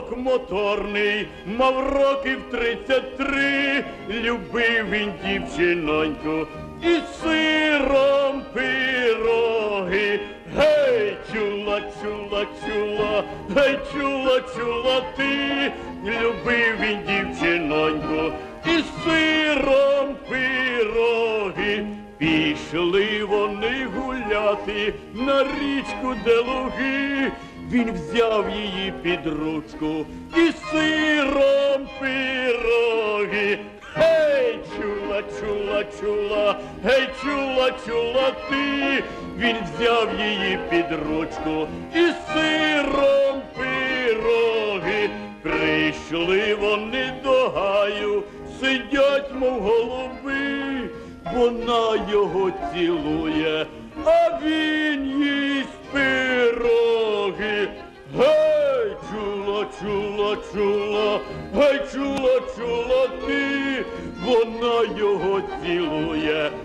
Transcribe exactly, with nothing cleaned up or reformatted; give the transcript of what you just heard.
візок моторний, мав років тридцять три, любив він дівчиноньку і сиром пироги. Гей, чула, чула, чула, гей, чула, чула ти, любив він дівчиноньку і сиром пироги. Пішли вони гуляти на річку, де луги, він взяв її під ручку і сиром пироги. Гей, чула, чула, чула, гей, чула, чула ти, він взяв її під ручку і сиром пироги. Прийшли вони до гаю, сидять, мов голуби, вона його цілує, а він їсть пироги. Гей, чула, чула, чула, гей, чула, чула ти, вона його цілує,